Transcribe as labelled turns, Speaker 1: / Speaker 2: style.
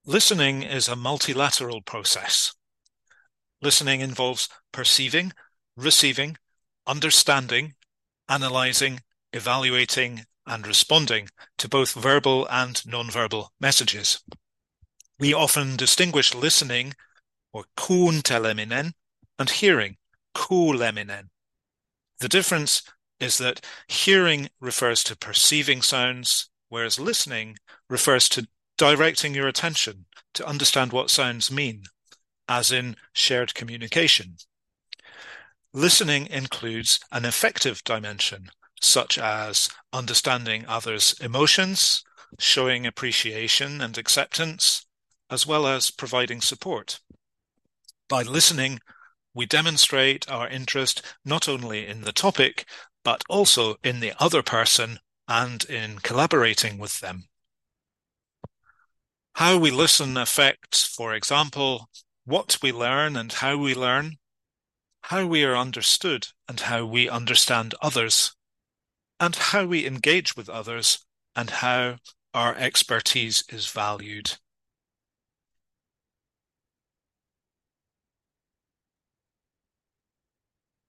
Speaker 1: Listening is a multilateral process. Listening involves perceiving, receiving, understanding, analyzing, evaluating, and responding to both verbal and non-verbal messages. We often distinguish listening, or kuunteleminen, and hearing, kuuleminen. The difference is that hearing refers to perceiving sounds, whereas listening refers to directing your attention to understand what sounds mean, as in shared communication. Listening includes an affective dimension, such as understanding others' emotions, showing appreciation and acceptance, as well as providing support. By listening, we demonstrate our interest not only in the topic, but also in the other person and in collaborating with them. How we listen affects, for example, what we learn and how we learn, how we are understood and how we understand others, and how we engage with others and how our expertise is valued.